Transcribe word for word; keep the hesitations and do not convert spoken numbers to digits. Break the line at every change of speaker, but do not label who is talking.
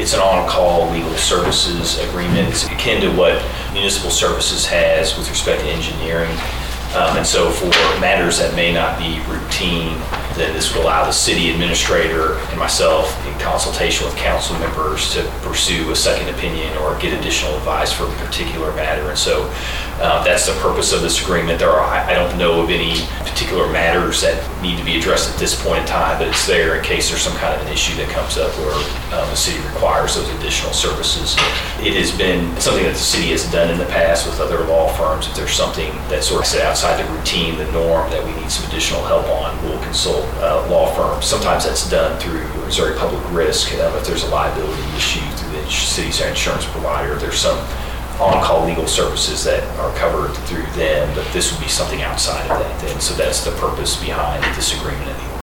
It's an on-call legal services agreement. It's akin to what municipal services has with respect to engineering. Um, and so for matters that may not be routine, then this would allow the city administrator and myself, in consultation with council members, to pursue a second opinion or get additional advice for a particular matter. And so uh, that's the purpose of this agreement. There are, I don't know of any particular matters that need to be addressed at this point in time, but it's there in case there's some kind of an issue that comes up where um, the city requires those additional services. It has been something that the city has done in the past with other law firms. If there's something that's sort of set outside the routine, the norm, that we need some additional help on, we'll consult uh, law firms. Sometimes that's done through Missouri Public Risk. Uh, if there's a liability issue through the city's insurance provider, there's some on-call legal services that are covered through them, but this would be something outside of that then. So that's the purpose behind this agreement.